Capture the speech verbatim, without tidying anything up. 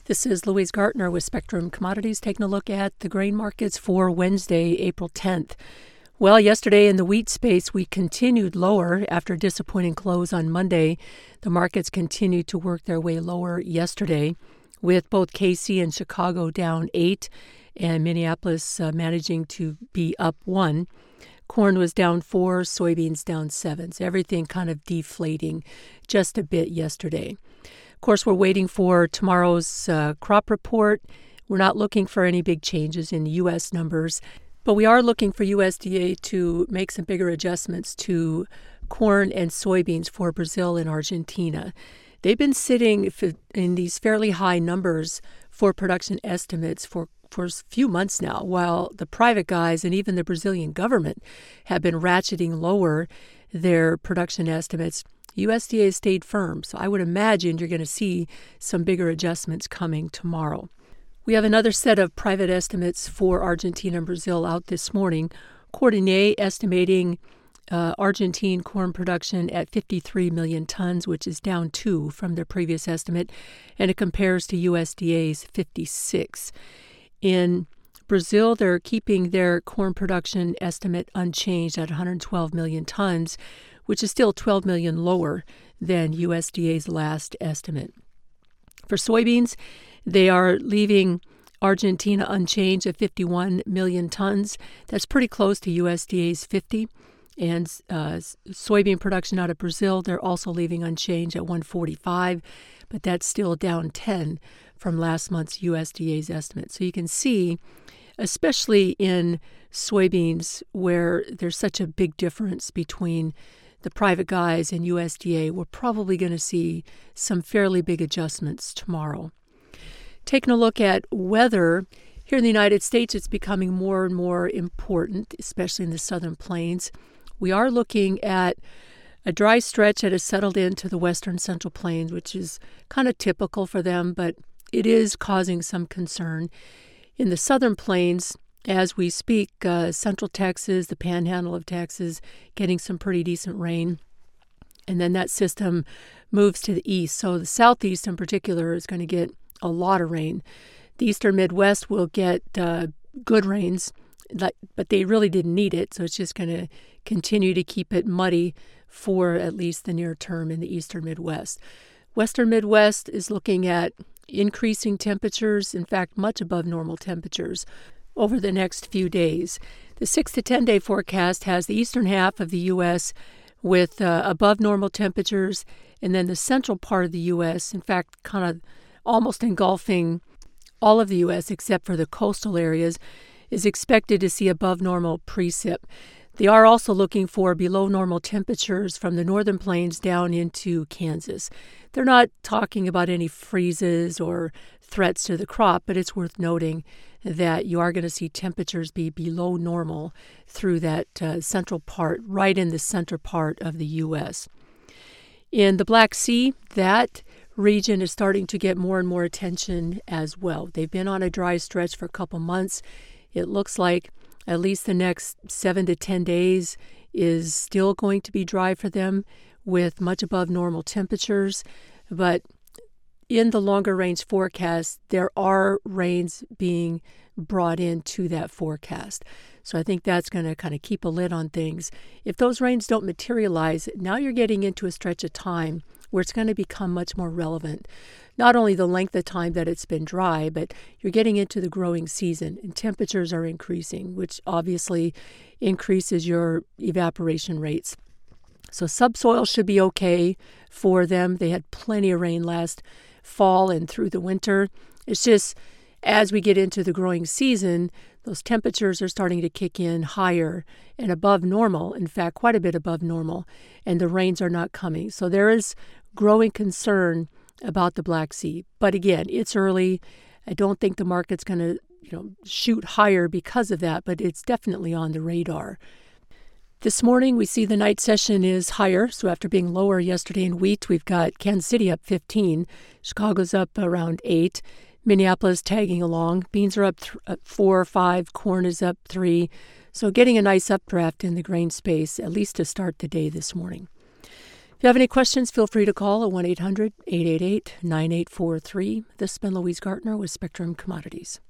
This is Louise Gartner with Spectrum Commodities taking a look at the grain markets for Wednesday, April tenth. Well, yesterday in the wheat space, we continued lower after a disappointing close on Monday. The markets continued to work their way lower yesterday, with both K C and Chicago down eight and Minneapolis uh, managing to be up one. Corn was down four, soybeans down seven. So everything kind of deflating just a bit yesterday. Of course, we're waiting for tomorrow's uh, crop report. We're not looking for any big changes in U S numbers, but we are looking for U S D A to make some bigger adjustments to corn and soybeans for Brazil and Argentina. They've been sitting in these fairly high numbers for production estimates for, for a few months now, while the private guys and even the Brazilian government have been ratcheting lower their production estimates. U S D A stayed firm, so I would imagine you're going to see some bigger adjustments coming tomorrow. We have another set of private estimates for Argentina and Brazil out this morning. Courtney estimating uh, Argentine corn production at fifty-three million tons, which is down two from their previous estimate, and it compares to U S D A's fifty-six. In Brazil, they're keeping their corn production estimate unchanged at one hundred twelve million tons, which is still twelve million lower than U S D A's last estimate. For soybeans, they are leaving Argentina unchanged at fifty-one million tons. That's pretty close to U S D A's fifty. And uh, soybean production out of Brazil, they're also leaving unchanged at one forty-five, but that's still down ten from last month's U S D A's estimate. So you can see, especially in soybeans, where there's such a big difference between the private guys and U S D A, we're probably going to see some fairly big adjustments tomorrow. Taking a look at weather, here in the United States, it's becoming more and more important, especially in the southern plains. We are looking at a dry stretch that has settled into the western central plains, which is kind of typical for them, but it is causing some concern. In the southern plains, as we speak, uh, central Texas, the panhandle of Texas, getting some pretty decent rain. And then that system moves to the east. So the southeast in particular is going to get a lot of rain. The eastern Midwest will get uh, good rains, but they really didn't need it. So it's just going to continue to keep it muddy for at least the near term in the eastern Midwest. Western Midwest is looking at increasing temperatures, in fact, much above normal temperatures over the next few days. The six to ten day forecast has the eastern half of the U S with uh, above normal temperatures, and then the central part of the U S, in fact, kind of almost engulfing all of the U S except for the coastal areas, is expected to see above normal precip. They are also looking for below normal temperatures from the northern plains down into Kansas. They're not talking about any freezes or threats to the crop, but it's worth noting that you are going to see temperatures be below normal through that uh, central part, right in the center part of the U S. In the Black Sea, that region is starting to get more and more attention as well. They've been on a dry stretch for a couple months. It looks like at least the next seven to ten days is still going to be dry for them with much above normal temperatures. But in the longer range forecast, there are rains being brought into that forecast. So I think that's going to kind of keep a lid on things. If those rains don't materialize, now you're getting into a stretch of time where it's going to become much more relevant. Not only the length of time that it's been dry, but you're getting into the growing season and temperatures are increasing, which obviously increases your evaporation rates. So subsoil should be okay for them. They had plenty of rain last fall and through the winter. It's just as we get into the growing season, those temperatures are starting to kick in higher and above normal, in fact, quite a bit above normal, and the rains are not coming. So there is growing concern about the Black Sea. But again, it's early. I don't think the market's going to, you know, shoot higher because of that, but it's definitely on the radar. This morning, we see the night session is higher. So after being lower yesterday in wheat, we've got Kansas City up fifteen. Chicago's up around eight. Minneapolis tagging along. Beans are up th- four or five. Corn is up three. So getting a nice updraft in the grain space, at least to start the day this morning. If you have any questions, feel free to call at one eight hundred, eight eight eight, nine eight four three. This has been Louise Gartner with Spectrum Commodities.